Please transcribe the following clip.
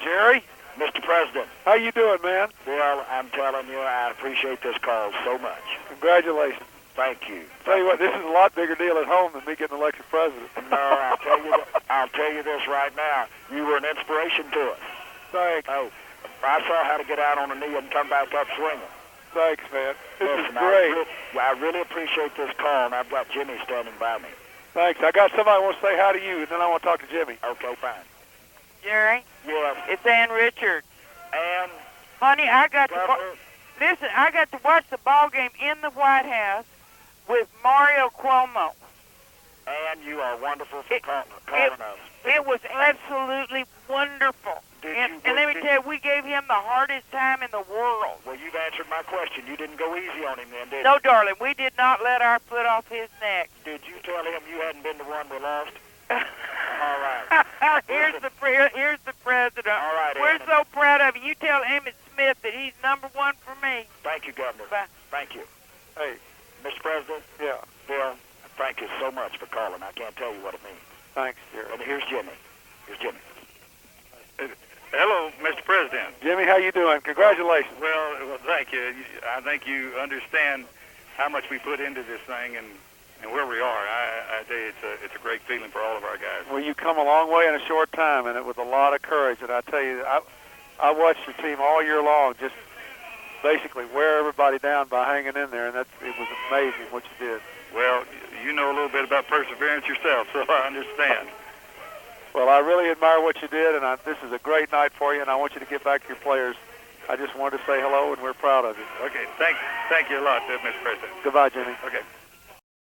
Jerry, Mr. President. how you doing, man? Well, I'm telling you, I appreciate this call so much. Congratulations. Thank you. Tell you what, this is a lot bigger deal at home than me getting elected president. No, I'll tell you this right now. You were an inspiration to us. Thanks. Oh, I saw how to get out on a knee and come back up swinging. Thanks, man. This Listen, is great. I really appreciate this call, and I've got Jimmy standing by me. Thanks. I got somebody who wants to say hi to you, and then I want to talk to Jimmy. Okay, fine. Jerry, Yes. it's Ann Richards. And Honey, I got Governor, to watch the ball game in the White House with Mario Cuomo. and you are wonderful for calling us. It was absolutely wonderful. And let me tell you, we gave him the hardest time in the world. Well, you've answered my question. You didn't go easy on him then, did you? No, darling, we did not let our foot off his neck. Did you tell him you hadn't been the one we lost? All right. Here's the president. All right, We're Emmett. so proud of you. You tell Emmett Smith that he's number one for me. Thank you, Governor. Bye. Thank you. Hey, Mr. President, yeah. Bill, thank you so much for calling. I can't tell you what it means. Thanks, Jerry. And here's Jimmy. Here's Jimmy. Hello, Mr. President. Jimmy, how you doing? Congratulations. Well, thank you. I think you understand how much we put into this thing and where we are. I tell you, it's a great feeling for all of our guys. Well, you've come a long way in a short time, and it was a lot of courage. And I tell you, I watched your team all year long, just basically wear everybody down by hanging in there, and it was amazing what you did. Well, you know a little bit about perseverance yourself, so I understand. Well, I really admire what you did, and this is a great night for you, and I want you to get back to your players. I just wanted to say hello, and we're proud of you. Okay, thank you a lot, Mr. President. Goodbye, Jimmy. Okay.